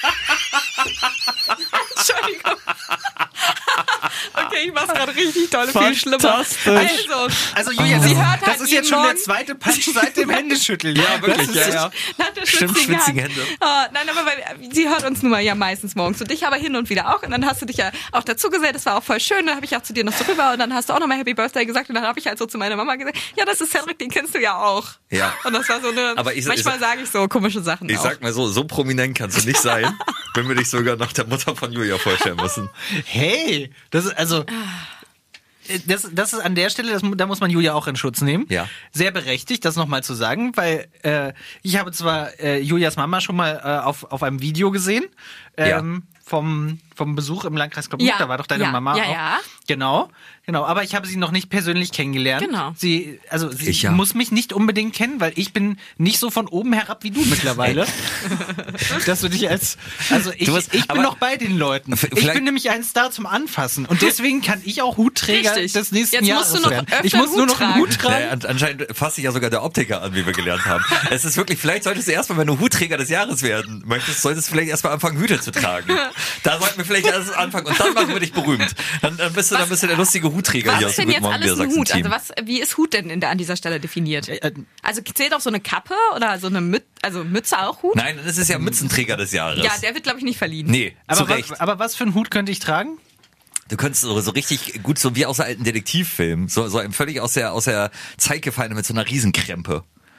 Entschuldigung. Okay, ich mach's gerade richtig toll, viel schlimmer. Fantastisch. Also, Also Julia, Sie das, hört halt das ist jetzt jeden schon der Morgen- zweite Punch seit dem Händeschütteln. Ja, wirklich, Das ist- ja, ja. nach der Stimmt, schwitzigen schwitzige Hand. Hände. Ah, nein, aber weil, sie hört uns nun mal ja meistens morgens und dich aber hin und wieder auch. Und dann hast du dich ja auch dazu gesellt, das war auch voll schön. Dann habe ich auch zu dir noch so rüber und dann hast du auch nochmal Happy Birthday gesagt und dann habe ich halt so zu meiner Mama gesagt, ja, das ist Cedric, den kennst du ja auch. Ja. Und das war so eine, Aber ich- manchmal ich- sage ich so komische Sachen Ich auch. sag mal so, so prominent kannst du nicht sein, wenn wir dich sogar noch der Mutter von Julia vorstellen müssen. Hey, das ist also. Das, das ist an der Stelle, das, da muss man Julia auch in Schutz nehmen. Ja. Sehr berechtigt, das nochmal zu sagen, weil äh, ich habe zwar äh, Julias Mama schon mal äh, auf, auf einem Video gesehen, ähm, vom, vom Besuch im Landkreis Cottbus, Ja. da war doch deine Ja. Mama Ja, auch. ja. Genau, genau, aber ich habe sie noch nicht persönlich kennengelernt. Genau. Sie, also sie Ich ja. muss mich nicht unbedingt kennen, weil ich bin nicht so von oben herab wie du mittlerweile. Dass du dich als, also ich, Du hast- ich bin aber- noch bei den Leuten. Ich vielleicht- bin nämlich ein Star zum Anfassen und deswegen kann ich auch Hutträger Richtig. des nächsten Jetzt Jahres musst du noch werden. öfter Ich muss einen nur Hut noch einen tragen. Hut tragen. Naja, an- anscheinend fasst sich ja sogar der Optiker an, wie wir gelernt haben. Es ist wirklich, vielleicht solltest du erstmal, wenn du Hutträger des Jahres werden möchtest, solltest du vielleicht erstmal anfangen, Hüte zu tragen. Da sollten wir vielleicht erst anfangen und dann machen wir dich berühmt. Dann, dann bist du, dann bist du der lustige Hutträger Was hier ist aus dem denn Guten jetzt Morgen alles ein Hut? Niedersachsen-Team. Also was, wie ist Hut denn in der, an dieser Stelle definiert? Äh, Also zählt auch so eine Kappe oder so eine Mütze, also Mütze auch Hut? Nein, das ist ja Mützenträger des Jahres. Ja, der wird glaube ich nicht verliehen. Nee, aber, zu Recht. was, aber was für einen Hut könnte ich tragen? Du könntest so, so richtig gut, so wie aus der alten Detektivfilm, so, so einem völlig aus der, aus der Zeit gefallen mit so einer Riesenkrempe.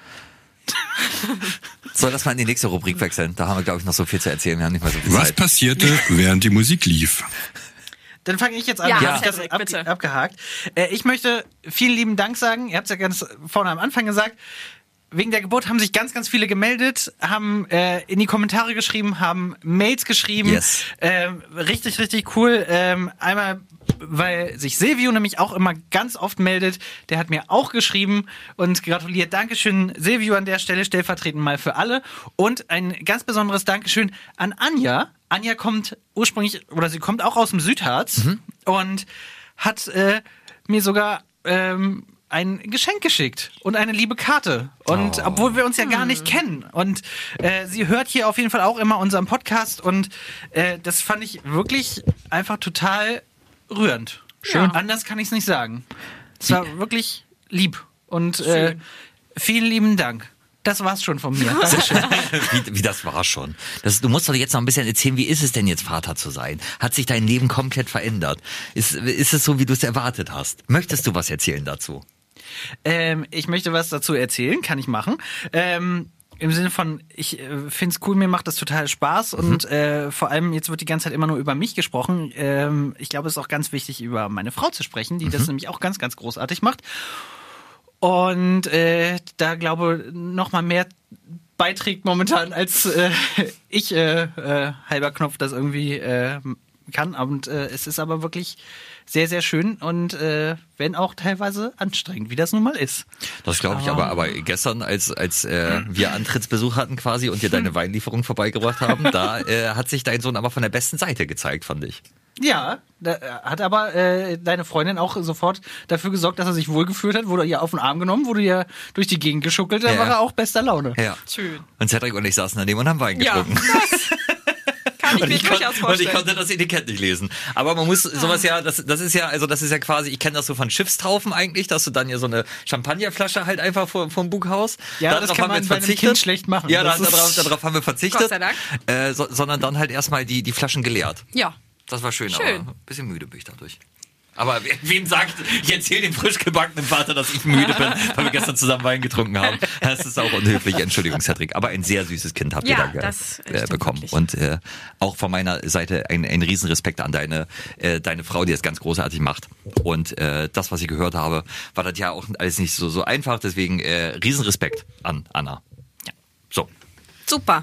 So, lass mal in die nächste Rubrik wechseln. Da haben wir, glaube ich, noch so viel zu erzählen. Wir haben nicht mal so viel Was Zeit. passierte, während die Musik lief? Dann fange ich jetzt an. Ja, Ich hab das Cedric, ab, bitte. abgehakt. Äh, ich möchte vielen lieben Dank sagen. Ihr habt es ja ganz vorne am Anfang gesagt. Wegen der Geburt haben sich ganz, ganz viele gemeldet, haben äh, in die Kommentare geschrieben, haben Mails geschrieben. Yes. Ähm, richtig, richtig cool. Ähm, einmal, weil sich Silvio nämlich auch immer ganz oft meldet. Der hat mir auch geschrieben und gratuliert. Dankeschön, Silvio, an der Stelle stellvertretend mal für alle. Und ein ganz besonderes Dankeschön an Anja. Anja kommt ursprünglich, oder sie kommt auch aus dem Südharz und hat äh, mir sogar ähm, ein Geschenk geschickt und eine liebe Karte. Und obwohl wir uns ja gar nicht kennen. Und äh, sie hört hier auf jeden Fall auch immer unseren Podcast und äh, das fand ich wirklich einfach total rührend. Schön. Anders kann ich es nicht sagen. Es war wirklich lieb. Und äh, vielen lieben Dank. das war's schon von mir. Dankeschön. wie, wie das war schon. Das, du musst doch jetzt noch ein bisschen erzählen, wie ist es denn jetzt, Vater zu sein? Hat sich dein Leben komplett verändert? Ist, ist es so, wie du es erwartet hast? Möchtest du was erzählen dazu? Ähm, ich möchte was dazu erzählen, kann ich machen. Ähm, Im Sinne von, ich äh, find's cool, mir macht das total Spaß und mhm. äh, vor allem, jetzt wird die ganze Zeit immer nur über mich gesprochen. Ähm, ich glaube, es ist auch ganz wichtig, über meine Frau zu sprechen, die mhm. das nämlich auch ganz, ganz großartig macht. Und äh, da glaube noch mal mehr beiträgt momentan, als äh, ich äh, äh, halber Knopf das irgendwie äh, kann. Und äh, es ist aber wirklich sehr, sehr schön und äh, wenn auch teilweise anstrengend, wie das nun mal ist. Das glaube ich, aber aber gestern, als als äh, wir Antrittsbesuch hatten quasi und dir deine Weinlieferung vorbeigebracht haben, da äh, hat sich dein Sohn aber von der besten Seite gezeigt, fand ich. Ja, da hat aber äh, deine Freundin auch sofort dafür gesorgt, dass er sich wohlgefühlt hat, wurde ihr auf den Arm genommen, wurde ihr durch die Gegend geschuckelt, da ja. war er auch bester Laune. Ja. Schön. Und Cedric und ich saßen daneben und haben Wein getrunken. Ja, das kann ich und mir ich durchaus kon- vorstellen. Und ich konnte das Etikett nicht lesen. Aber man muss sowas ja, das, das ist ja, also das ist ja quasi, ich kenne das so von Schiffstaufen eigentlich, dass du dann ja so eine Champagnerflasche halt einfach vor, vom Bughaus. Ja, darauf das kann man bei einem Kind schlecht machen. Ja, das da, darauf, darauf haben wir verzichtet. Gott sei Dank. Äh, so, sondern dann halt erstmal die, die Flaschen geleert. Ja. Das war schön, Schön. aber ein bisschen müde bin ich dadurch. Aber wem sagt, ich erzähle dem frisch gebackenen Vater, dass ich müde bin, weil wir gestern zusammen Wein getrunken haben. Das ist auch unhöflich, Entschuldigung, Cedric. Aber ein sehr süßes Kind habt Ja, ihr da ge- das äh, stimmt bekommen. wirklich. Und äh, auch von meiner Seite ein, ein Riesenrespekt an deine, äh, deine Frau, die das ganz großartig macht. Und äh, das, was ich gehört habe, war das ja auch alles nicht so, so einfach. Deswegen äh, Riesenrespekt an Anna. Ja. So. Super.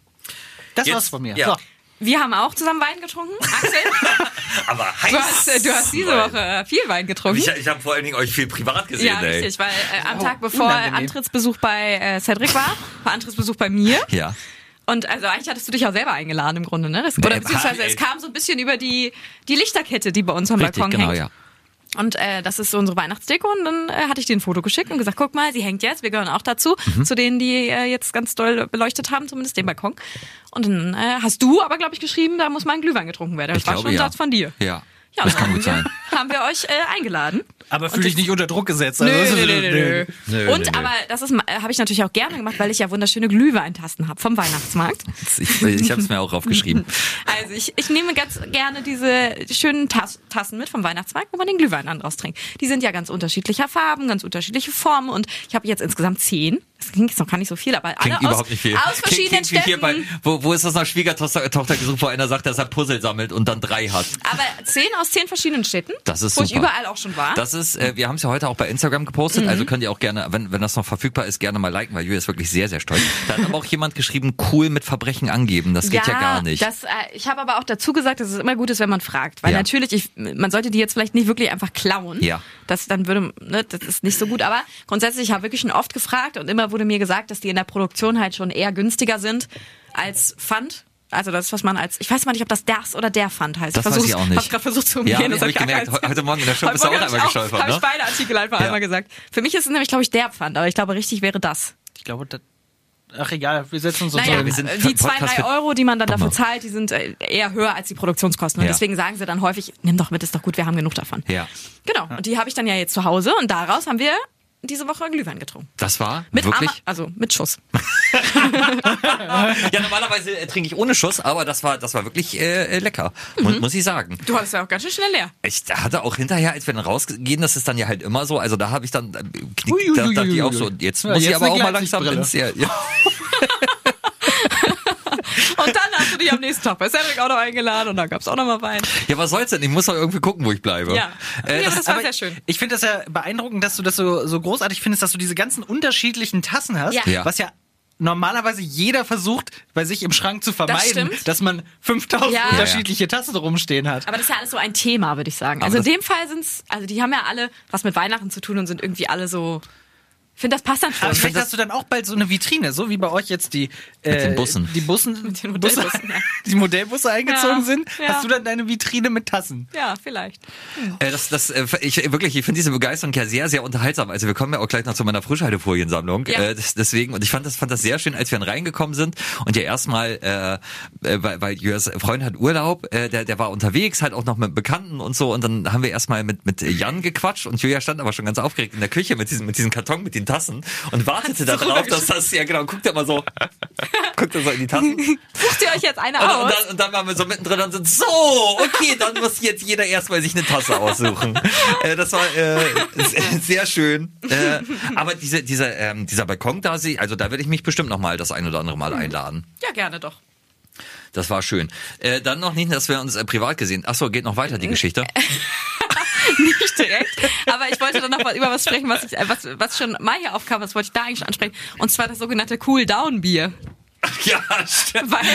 Das Jetzt- war's von mir. ja. So. Wir haben auch zusammen Wein getrunken. Axel, Aber heiß. du hast, äh, du hast diese Wein. Woche äh, viel Wein getrunken. Ich, ich habe vor allen Dingen euch viel privat gesehen, Ja, ey. richtig, weil äh, am Oh, Tag bevor unangenehm. Antrittsbesuch bei äh, Cedric war, war Antrittsbesuch bei mir. Ja. Und also eigentlich hattest du dich auch selber eingeladen im Grunde, ne? Das, oder Nee, beziehungsweise ey. es kam so ein bisschen über die, die Lichterkette, die bei uns am Richtig, Balkon genau, hängt. ja. Und äh, das ist so unsere Weihnachtsdeko und dann äh, hatte ich dir ein Foto geschickt und gesagt, guck mal, sie hängt jetzt, wir gehören auch dazu, Mhm. zu denen, die äh, jetzt ganz doll beleuchtet haben, zumindest den Balkon. Und dann äh, hast du aber, glaube ich, geschrieben, da muss mal ein Glühwein getrunken werden. Das Ich war glaube, schon ein ja. Satz von dir. Ja. Ja, Das und kann dann gut sein. haben wir euch äh, eingeladen. Aber fühle dich nicht unter Druck gesetzt. Nö, Also, nö, nö, nö, nö. Nö, Und nö, nö. aber das ist äh, habe ich natürlich auch gerne gemacht, weil ich ja wunderschöne Glühweintasten habe vom Weihnachtsmarkt. Ich, ich habe es mir auch aufgeschrieben. Also ich, ich nehme ganz gerne diese schönen Tas- Tassen mit vom Weihnachtsmarkt, wo man den Glühwein dann draus trinkt. Die sind ja ganz unterschiedlicher Farben, ganz unterschiedliche Formen und ich habe jetzt insgesamt zehn. Das klingt jetzt noch gar nicht so viel, aber alle Klingt aus, überhaupt nicht viel. aus Klingt- verschiedenen klingt wie hier Städten. bei, wo, wo ist das nach Schwiegertochter Tochter gesucht, wo einer sagt, dass er Puzzle sammelt und dann drei hat. Aber zehn aus zehn verschiedenen Städten, Das ist wo super. ich überall auch schon war. Das ist, äh, wir haben es ja heute auch bei Instagram gepostet, Mhm. also könnt ihr auch gerne, wenn, wenn das noch verfügbar ist, gerne mal liken, weil Julia ist wirklich sehr, sehr stolz. Da hat aber auch jemand geschrieben, cool mit Verbrechen angeben, das geht ja, gar nicht. Das, äh, ich habe aber auch dazu gesagt, dass es immer gut ist, wenn man fragt. Weil Ja. natürlich, ich, man sollte die jetzt vielleicht nicht wirklich einfach klauen. Ja. Das dann würde, ne, das ist nicht so gut. Aber grundsätzlich, ich habe wirklich schon oft gefragt und immer wurde mir gesagt, dass die in der Produktion halt schon eher günstiger sind als Pfand. Also das, was man als, ich weiß mal nicht, ob das das oder der Pfand heißt. Das weiß ich auch nicht. Ich habe gerade versucht zu umgehen. Ja, hab das ich- hab ich gar gemerkt. keinen Sinn. Heute Morgen in der Show Heute bist du auch Morgen einmal hab ich gestolpert, Habe ne? ich beide Artikel einfach Ja. einmal gesagt. Für mich ist es nämlich, glaube ich, der Pfand. Aber ich glaube, richtig wäre das. Ich glaube, das, ach egal, wir setzen uns so Naja, wir sind die zwei, Podcast drei für- Euro, die man dann dafür Doch zahlt, die sind äh, eher höher als die Produktionskosten. Und Ja. deswegen sagen sie dann häufig, nimm doch mit, ist doch gut, wir haben genug davon. Ja. Genau. Und die habe ich dann ja jetzt zu Hause und daraus haben wir diese Woche Glühwein getrunken. Das war Mit wirklich? Ama- also mit Schuss. Ja, normalerweise äh, trinke ich ohne Schuss, aber das war, das war wirklich äh, lecker, Mhm. muss, muss ich sagen. Du hattest ja auch ganz schön schnell leer. Ich hatte auch hinterher, als wir dann rausgehen, das ist dann ja halt immer so, also da habe ich dann, äh, knick, Ui, ui, da ui, dachte ich ui, auch ui. so, jetzt Ja, muss ich jetzt aber eine auch mal langsam Gleitsichtbrille. ins, ja, ja. Und dann hast du dich am nächsten Tag bei Cedric auch noch eingeladen und da gab's auch noch mal Wein. ja, was soll's denn? Ich muss doch irgendwie gucken, wo ich bleibe. Ja. Äh, Ja, das, das war Aber sehr schön. Ich finde das ja beeindruckend, dass du das so, so großartig findest, dass du diese ganzen unterschiedlichen Tassen hast, Ja. Ja. was ja normalerweise jeder versucht, bei sich im Schrank zu vermeiden, stimmt. dass man fünftausend Ja. unterschiedliche Tassen rumstehen hat. Aber das ist ja alles so ein Thema, würde ich sagen. Aber Also in das- dem Fall sind's, also die haben ja alle was mit Weihnachten zu tun und sind irgendwie alle so. Ich finde, das passt dann schon. Aber vielleicht hast du dann auch bald so eine Vitrine, so wie bei euch jetzt die äh, Mit den Bussen. die Bussen, den Busse, Modellbussen, ja. die Modellbusse eingezogen Ja, sind, ja. hast du dann deine Vitrine mit Tassen. Ja, vielleicht. Äh, das, das, äh, ich wirklich, ich finde diese Begeisterung ja sehr, sehr unterhaltsam. Also wir kommen ja auch gleich noch zu meiner Frischhaltefoliensammlung. Ja. Äh, das, deswegen, und ich fand das, fand das sehr schön, als wir dann reingekommen sind und ja erstmal, äh, äh, weil, weil Jörgs Freund hat Urlaub, äh, der, der war unterwegs, halt auch noch mit Bekannten und so. Und dann haben wir erstmal mit, mit Jan gequatscht und Julia stand aber schon ganz aufgeregt in der Küche mit diesem, mit diesem Karton, mit den Tassen und wartete darauf, dass das, ja genau, guckt er mal so, guckt er so in die Tassen. Sucht ihr euch jetzt eine Und, aus? und, dann, und dann waren wir so mittendrin und sind so, okay, dann muss jetzt jeder erstmal sich eine Tasse aussuchen. äh, das war äh, sehr schön. Äh, aber diese, diese, ähm, dieser Balkon da, also da werde ich mich bestimmt noch mal das ein oder andere Mal einladen. Ja, gerne doch. Das war schön. Äh, dann noch nicht, dass wir uns äh, privat gesehen. Ach so, geht noch weiter die Geschichte. Nicht direkt. Aber ich wollte dann noch mal über was sprechen, was, ich, was, was schon mal hier aufkam, das wollte ich da eigentlich schon ansprechen. Und zwar das sogenannte Cool-Down-Bier. Ja, stimmt. Weil,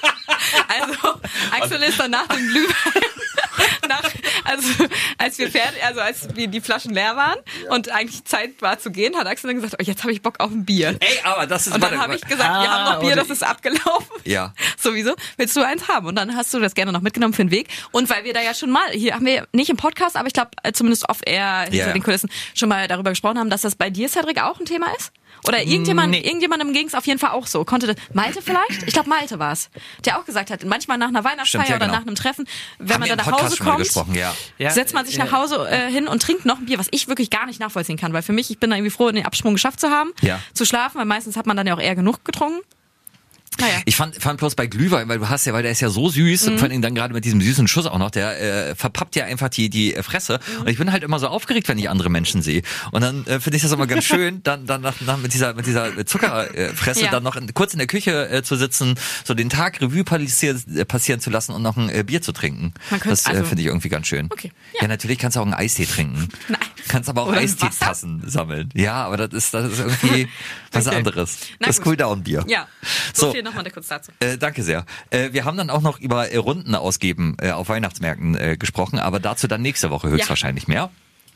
also, Axel ist dann nach dem Glühwein, nach, also, als wir fertig, also, als wir die Flaschen leer waren und eigentlich Zeit war zu gehen, hat Axel dann gesagt, oh, jetzt habe ich Bock auf ein Bier. Ey, aber das ist... Und dann warte, habe ich gesagt, ah, wir haben noch Bier, oder- das ist abgelaufen. Ja. Sowieso. Willst du eins haben? Und dann hast du das gerne noch mitgenommen für den Weg. Und weil wir da ja schon mal, hier haben wir nicht im Podcast, aber ich glaube, zumindest off-air, hinter Ja. den Kulissen, schon mal darüber gesprochen haben, dass das bei dir, Cedric, auch ein Thema ist? Oder irgendjemand, Nee. irgendjemandem ging es auf jeden Fall auch so. Konnte das, Malte vielleicht? Ich glaube, Malte war es. Der auch gesagt hat, manchmal nach einer Weihnachtsfeier Stimmt, ja, oder genau. nach einem Treffen, wenn Haben man wir dann im nach Podcast Hause schon mal kommt, gesprochen, ja. Ja, setzt man sich ja. nach Hause äh, hin und trinkt noch ein Bier, was ich wirklich gar nicht nachvollziehen kann. Weil für mich, ich bin da irgendwie froh, den Absprung geschafft zu haben, Ja. zu schlafen, weil meistens hat man dann ja auch eher genug getrunken. Naja. Ich fand, fand bloß bei Glühwein, weil du hast ja, weil der ist ja so süß, Mhm. und vor allem dann gerade mit diesem süßen Schuss auch noch, der äh, verpappt ja einfach die die äh, Fresse. Mhm. Und ich bin halt immer so aufgeregt, wenn ich andere Menschen sehe. Und dann äh, finde ich das immer ganz schön, dann dann nach, nach mit dieser mit dieser Zuckerfresse Ja. dann noch in, kurz in der Küche äh, zu sitzen, so den Tag Revue passieren, äh, passieren zu lassen und noch ein äh, Bier zu trinken. Man könnte Das äh, also- finde ich irgendwie ganz schön. Okay, Ja. ja. natürlich kannst du auch einen Eistee trinken. Nein. Kannst aber auch Oder ein Eisteetassen sammeln. Ja, aber das ist das ist irgendwie was Okay. anderes. Na das gut. Cool-Down-Bier. Ja, so, So. viel nochmal kurz dazu. Äh, danke sehr. Äh, wir haben dann auch noch über äh, Runden ausgeben äh, auf Weihnachtsmärkten äh, gesprochen, aber dazu dann nächste Woche höchstwahrscheinlich mehr.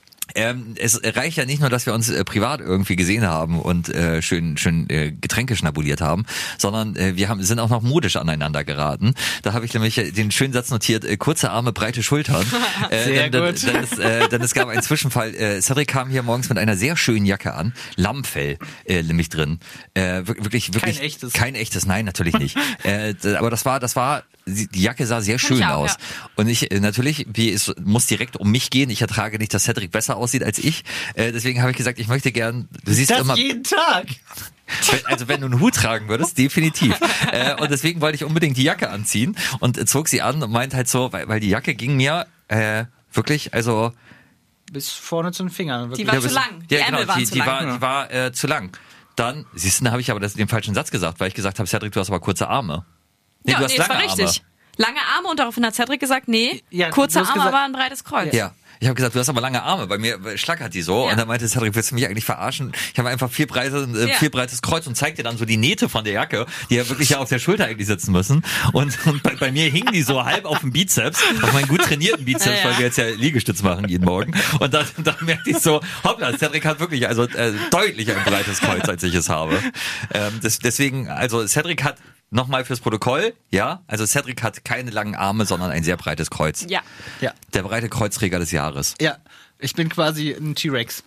Ähm, es reicht ja nicht nur, dass wir uns äh, privat irgendwie gesehen haben und äh, schön schön äh, Getränke schnabuliert haben, sondern äh, wir haben sind auch noch modisch aneinander geraten. Da habe ich nämlich äh, den schönen Satz notiert, äh, kurze Arme, breite Schultern. Äh, Sehr denn, gut. Denn, denn, es, äh, denn es gab einen Zwischenfall. Äh, Cedric kam hier morgens mit einer sehr schönen Jacke an, Lammfell äh, nämlich drin. Äh, wir- wirklich, wirklich Kein echtes. Kein echtes, nein, natürlich nicht. äh, d- aber das war, das war, die die Jacke sah sehr Fand schön ich auch, aus. ja. Und ich äh, natürlich, wie es muss direkt um mich gehen. Ich ertrage nicht, dass Cedric besser aussieht als ich. Äh, deswegen habe ich gesagt, ich möchte gern. Du siehst Das immer. jeden Tag. Wenn- Also wenn du einen Hut tragen würdest, definitiv. Äh, und deswegen wollte ich unbedingt die Jacke anziehen und äh, zog sie an und meint halt so, weil, weil die Jacke ging mir äh, wirklich, also Bis vorne zu den Fingern. Wirklich. Die war ja, zu bis- lang. Die Ja, Ärmel genau, waren die, zu die lang. war, die war äh, zu lang. Dann, siehst du, da habe ich aber das, den falschen Satz gesagt, weil ich gesagt habe, Cedric, du hast aber kurze Arme. Nee, ja, du hast nee, das war lange richtig. Arme. Lange Arme und daraufhin hat Cedric gesagt, nee, Ja, kurze du hast Arme, gesagt- aber ein breites Kreuz. Ja. Ich habe gesagt, du hast aber lange Arme. Bei mir schlackert die so. Ja. Und dann meinte Cedric, willst du mich eigentlich verarschen? Ich habe einfach viel, breite, äh, Ja. viel breites Kreuz und zeigte dann so die Nähte von der Jacke, die ja wirklich ja auf der Schulter eigentlich sitzen müssen. Und, und bei, bei mir hingen die so halb auf dem Bizeps, auf meinen gut trainierten Bizeps, Ja, ja. weil wir jetzt ja Liegestütz machen jeden Morgen. Und dann, dann merkte ich so, hoppla, Cedric hat wirklich also äh, deutlich ein breites Kreuz, als ich es habe. Ähm, das, deswegen, also Cedric hat nochmal fürs Protokoll, ja, also Cedric hat keine langen Arme, sondern ein sehr breites Kreuz. Ja. Ja. Der breite Kreuzträger des Jahres. Ja. Ich bin quasi ein T-Rex.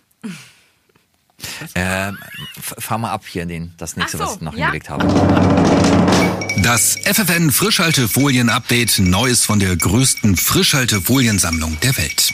Ähm, f- fahr mal ab hier in den, das nächste, Ach so, was ich noch ja. hingelegt habe. Das F F N Frischhaltefolien-Update, Neues von der größten Frischhaltefoliensammlung der Welt.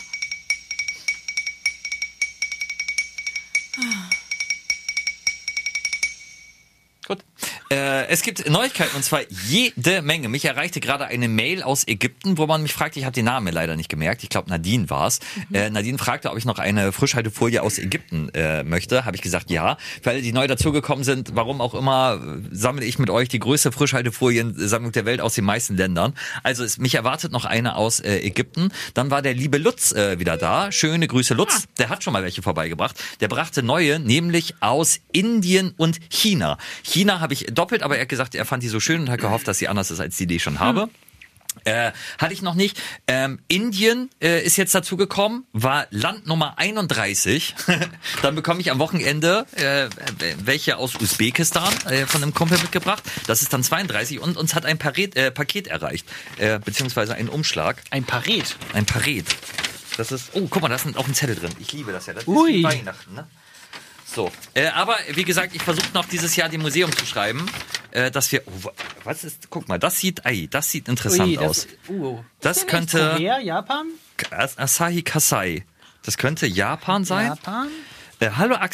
Gut. Äh, es gibt Neuigkeiten und zwar jede Menge. Mich erreichte gerade eine Mail aus Ägypten, wo man mich fragte, ich habe den Namen mir leider nicht gemerkt, ich glaube Nadine war's. Mhm. Äh, Nadine fragte, ob ich noch eine Frischhaltefolie aus Ägypten äh, möchte. Habe ich gesagt, ja. Für alle, die neu dazugekommen sind, warum auch immer, äh, sammle ich mit euch die größte Frischhaltefoliensammlung der Welt aus den meisten Ländern. Also es, mich erwartet noch eine aus äh, Ägypten. Dann war der liebe Lutz äh, wieder da. Schöne Grüße, Lutz. Der hat schon mal welche vorbeigebracht. Der brachte neue, nämlich aus Indien und China. China habe ich doppelt, aber er hat gesagt, er fand die so schön und hat gehofft, dass sie anders ist, als die, die ich schon habe. Äh, hatte ich noch nicht. Ähm, Indien äh, ist jetzt dazu gekommen, war Land Nummer einunddreißig. Dann bekomme ich am Wochenende äh, welche aus Usbekistan äh, von einem Kumpel mitgebracht. Das ist dann zweiunddreißig und uns hat ein Paret, äh, Paket erreicht, äh, beziehungsweise ein Umschlag, Ein Paret. ein Paret. Das ist, oh, guck mal, da ist auch ein Zettel drin. Ich liebe das ja. Das ist Ui. wie Weihnachten, ne? So, äh, aber wie gesagt, ich versuche noch dieses Jahr dem Museum zu schreiben, äh, dass wir, oh, was ist, guck mal, das sieht, ei, das sieht interessant Ui, aus. das, uh. Das könnte Korea, Japan? Asahi Kasei. Das könnte Japan sein. Japan? Äh, hallo Axel,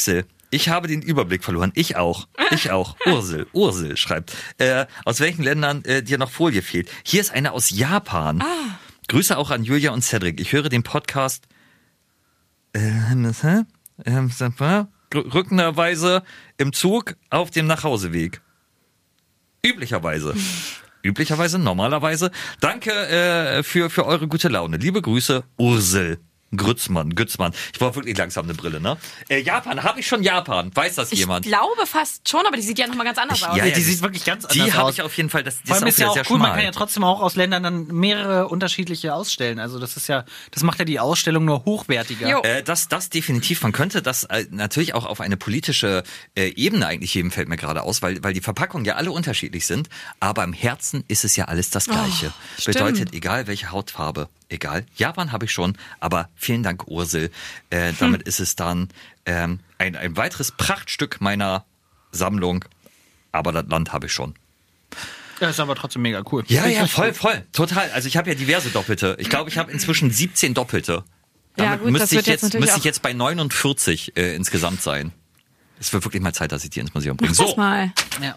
Ich habe den Überblick verloren. Ich auch. Ich auch. Ursel. Ursel schreibt. Äh, aus welchen Ländern äh, dir noch Folie fehlt. Hier ist eine aus Japan. Ah. Grüße auch an Julia und Cedric. Ich höre den Podcast äh, äh, äh, rückenderweise im Zug auf dem Nachhauseweg. Üblicherweise. Üblicherweise, normalerweise. Danke äh, für, für eure gute Laune. Liebe Grüße, Ursel. Grützmann, Gützmann. Ich brauche wirklich langsam eine Brille, ne? Äh, Japan, habe ich schon Japan? Weiß das Ich jemand? glaube fast schon, aber die sieht ja nochmal ganz anders Ich- aus. ja, ja, die die- sieht wirklich ganz anders Die habe aus. ich auf jeden Fall. Das, die Vor ist allem auch ist ja sehr, auch sehr cool, man schmal. kann ja trotzdem auch aus Ländern dann mehrere unterschiedliche ausstellen. Also das ist ja, das macht ja die Ausstellung nur hochwertiger. Jo. Äh, das, das definitiv. Man könnte das äh, natürlich auch auf eine politische äh, Ebene eigentlich heben, fällt mir gerade aus, weil, weil die Verpackungen ja alle unterschiedlich sind. Aber im Herzen ist es ja alles das Gleiche. Oh, stimmt. Bedeutet, egal welche Hautfarbe, egal. Japan habe ich schon, aber vielen Dank, Ursel. Äh, damit ist es dann ähm, ein, ein weiteres Prachtstück meiner Sammlung. Aber das Land habe ich schon. Ja, ist aber trotzdem mega cool. Ja, Finde ich ja, richtig voll, gut. voll. Total. Also ich habe ja diverse Doppelte. Ich glaube, ich habe inzwischen siebzehn Doppelte. Ja, Damit gut, das müsste ich wird jetzt jetzt, natürlich müsste ich auch- jetzt bei neunundvierzig äh, insgesamt sein. Es wird wirklich mal Zeit, dass ich die ins Museum bringe. Mach das So, mal. Ja.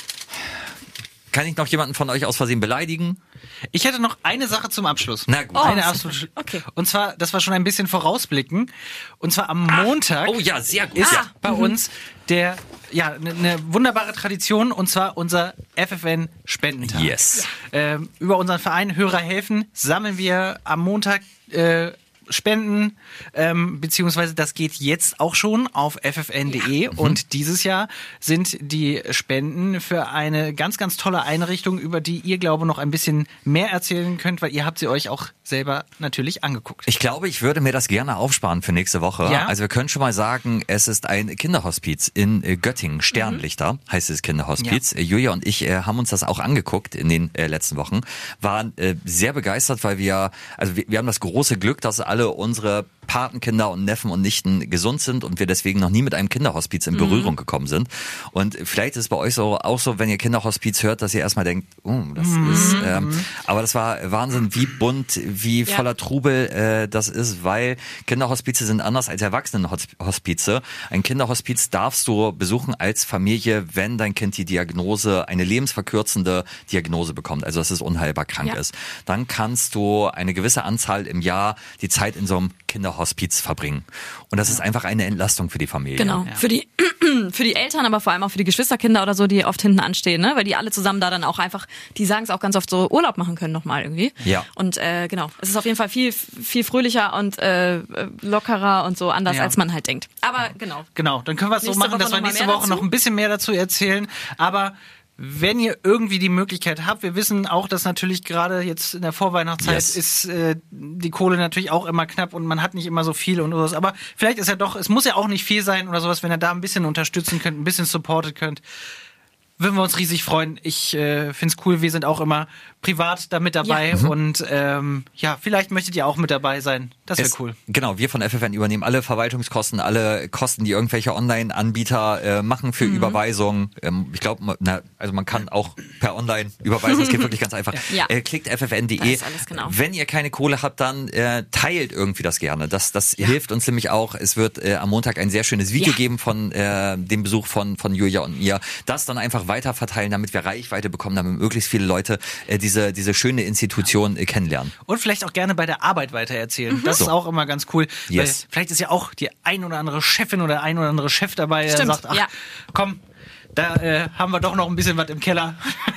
kann ich noch jemanden von euch aus Versehen beleidigen? Ich hätte noch eine Sache zum Abschluss. Na gut. Eine Oh, absolute. okay. Und zwar, das war schon ein bisschen vorausblicken. Und zwar am Montag Oh ja, sehr gut. ist Ja. bei uns der, ja, eine ne wunderbare Tradition, und zwar unser F F N-Spendentag. Yes. Ähm, über unseren Verein Hörer helfen sammeln wir am Montag äh, Spenden, ähm, beziehungsweise das geht jetzt auch schon auf f f n punkt d e. Und dieses Jahr sind die Spenden für eine ganz, ganz tolle Einrichtung, über die ihr, glaube ich, noch ein bisschen mehr erzählen könnt, weil ihr habt sie euch auch selber natürlich angeguckt. Ich glaube, ich würde mir das gerne aufsparen für nächste Woche. Ja? Also wir können schon mal sagen, es ist ein Kinderhospiz in äh, Göttingen. Sternlichter heißt es Kinderhospiz. Äh, Julia und ich äh, haben uns das auch angeguckt in den äh, letzten Wochen. Waren äh, sehr begeistert, weil wir, also wir, wir haben das große Glück, dass alle unsere Patenkinder und Neffen und Nichten gesund sind und wir deswegen noch nie mit einem Kinderhospiz in Berührung gekommen sind. Und vielleicht ist es bei euch so auch so, wenn ihr Kinderhospiz hört, dass ihr erstmal denkt, oh, das ist, ähm, aber das war Wahnsinn, wie bunt, wie Ja. voller Trubel äh, das ist, weil Kinderhospize sind anders als Erwachsenenhospize. Ein Kinderhospiz darfst du besuchen als Familie, wenn dein Kind die Diagnose, eine lebensverkürzende Diagnose bekommt, also dass es unheilbar krank Ja. ist. Dann kannst du eine gewisse Anzahl im Jahr die Zeit in so einem Kinderhospiz verbringen. Und das ist einfach eine Entlastung für die Familie. Genau. Für die für die Eltern, aber vor allem auch für die Geschwisterkinder oder so, die oft hinten anstehen, ne? Weil die alle zusammen da dann auch einfach, die sagen es auch ganz oft so, Urlaub machen können nochmal irgendwie. Ja. Und äh, genau, es ist auf jeden Fall viel viel fröhlicher und äh, lockerer und so anders, Ja. als man halt denkt. Aber genau. Genau, dann können wir es so Nächste machen, Woche dass wir noch mal nächste mehr Woche dazu. noch ein bisschen mehr dazu erzählen. Aber wenn ihr irgendwie die Möglichkeit habt, wir wissen auch, dass natürlich gerade jetzt in der Vorweihnachtszeit Yes. ist äh, die Kohle natürlich auch immer knapp und man hat nicht immer so viel und sowas. Aber vielleicht ist ja doch, es muss ja auch nicht viel sein oder sowas, wenn ihr da ein bisschen unterstützen könnt, ein bisschen supportet könnt. Würden wir uns riesig freuen. Ich äh, find's cool, wir sind auch immer privat da mit dabei Ja. und ähm, ja, vielleicht möchtet ihr auch mit dabei sein. Das wäre Es- cool. Genau, wir von F F N übernehmen alle Verwaltungskosten, alle Kosten, die irgendwelche Online-Anbieter äh, machen für Überweisungen. Ähm, ich glaube, na, also man kann auch per Online überweisen, das geht wirklich ganz einfach. Ja. Äh, klickt f f n punkt Das d e. ist alles genau. Wenn ihr keine Kohle habt, dann äh, teilt irgendwie das gerne. Das, das hilft uns nämlich auch. Es wird äh, am Montag ein sehr schönes Video Ja. geben von äh, dem Besuch von, von Julia und mir. Das dann einfach weiter verteilen, damit wir Reichweite bekommen, damit möglichst viele Leute äh, diese, diese schöne Institution äh, kennenlernen. Und vielleicht auch gerne bei der Arbeit weitererzählen. Das So. ist auch immer ganz cool. Yes. Weil vielleicht ist ja auch die ein oder andere Chefin oder ein oder andere Chef dabei, der Stimmt, sagt, ach ja. komm, da äh, haben wir doch noch ein bisschen was im Keller.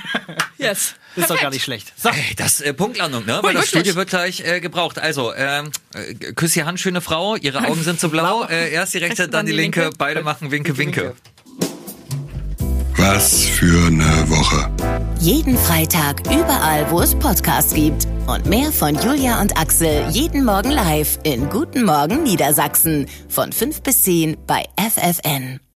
Yes. Ist doch gar nicht schlecht. So. Ey, das äh, Punktlandung, ne? Weil das wirklich? Studio wird gleich äh, gebraucht. Also, ähm, äh, küss die Hand, schöne Frau, ihre Augen sind so blau. Äh, erst die rechte, dann die linke. Beide machen Winke, Winke. Was für eine Woche. Jeden Freitag überall, wo es Podcasts gibt. Und mehr von Julia und Axel jeden Morgen live in Guten Morgen Niedersachsen. Von fünf bis zehn bei F F N.